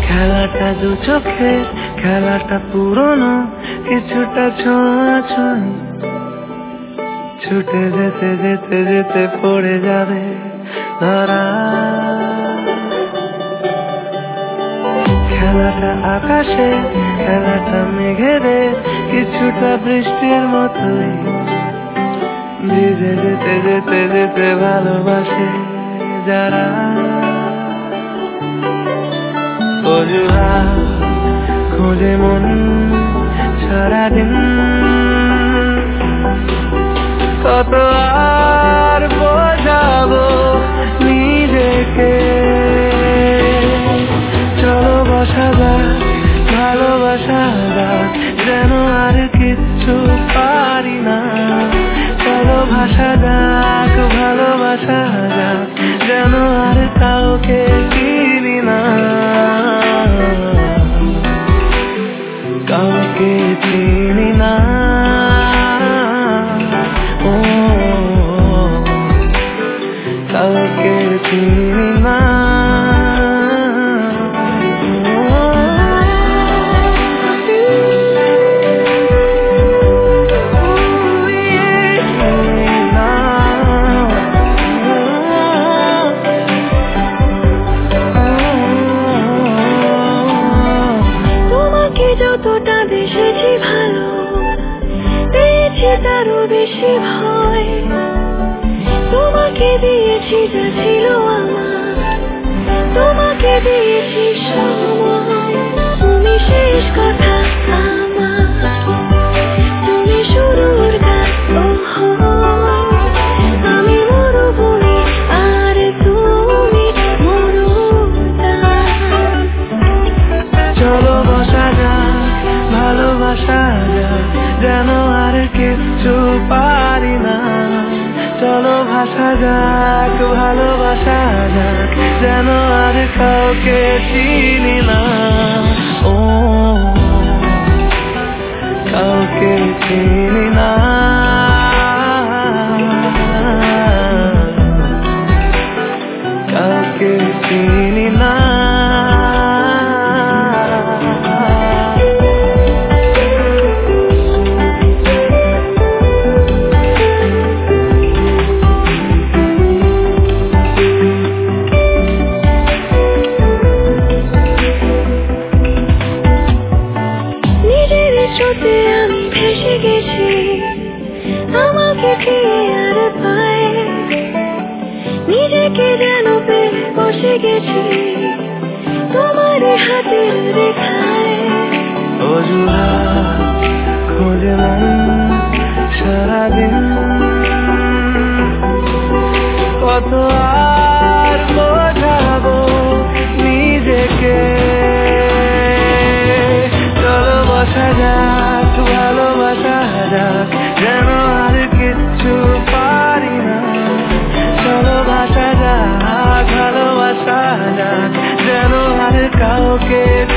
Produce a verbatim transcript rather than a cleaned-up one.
খেলাটা দু চোখে, খেলাটা পুরনো, কিছুটা ছোঁয়াছুঁই, ছুটে যেতে যেতে যেতে পড়ে যাবে ধরা। খেলাটা আকাশে, খেলাটা মেঘেরে, কিছুটা বৃষ্টির মতোই, ভিজে যেতে যেতে যেতে ভালোবাসে যারা। অজুহাত খোঁজে মন সারাদিন, কত আর বোঝাবো নিজেকে। চলো বসা যাক, ভালোবাসা যাক, যেন আর কিচ্ছু পারি না। চলো ভাষা যাক, ভালোবাসা যাক, যেন আর কাউকে চিনি না, কাউকে চিনি না। ও কাউকে চিনি না। যতটা বেশি ভালো পেয়েছি তারও বেশি ভয়, তোমাকে দিয়েছি যা ছিল আমার, তোমাকে দিয়েছি সময়। তুমি শেষ কথা আমার, তুমি শুরুর গান। আমি মরুভূমি আর তুমি মরুদ্যান। চলো বসা যাক, ভালোবাসা যাক, যেন আর কিচ্ছু পারি না। চলো ভাষা যাক, ভালোবাসা যাক, যেন আর কাউকে চিনি না। ও কাউকে চিনি না, কাউকে চিনি না। আমি ভেসে গেছি, আমাকে কে আর পায়, নিজেকে যেন পেয়ে বসে গেছি তোমার হাতের রেখায়। অজুহাত খোঁজে মন সারাদিন, কত আর বোঝাবো নিজেকে। চলো বসা যাক, ভালোবাসা যাক, যেন আর কিচ্ছু পারি না। চলো ভাষা যাক, ভালোবাসা যাক, যেন আর কাউকে